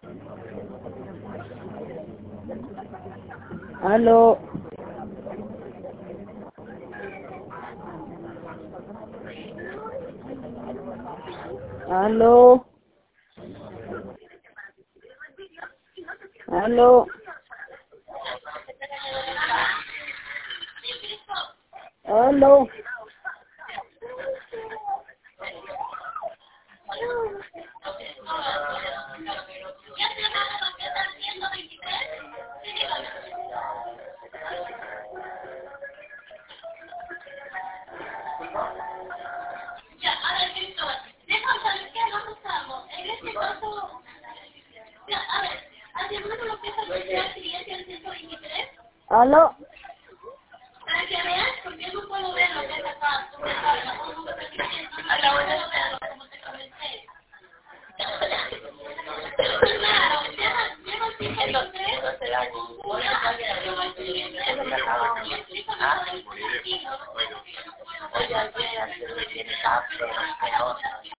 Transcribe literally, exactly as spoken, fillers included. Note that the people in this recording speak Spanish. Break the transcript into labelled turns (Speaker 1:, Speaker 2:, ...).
Speaker 1: Aló. Aló. Aló. Aló.
Speaker 2: Ya, a ver, Víctor, déjame saber qué nos usamos. En este caso, ya, a ver, hacemos lo que es el siguiente al ciento veintitrés.
Speaker 1: Aló.
Speaker 2: Para que veas, porque yo no puedo ver lo que es acá. Tú me sabes, no puedo ver como te comenté. Claro, lleva, lleva el ciento veintitrés. Lleva el siguiente. Y explícame todo el sentido. Oye, ayer, ayer,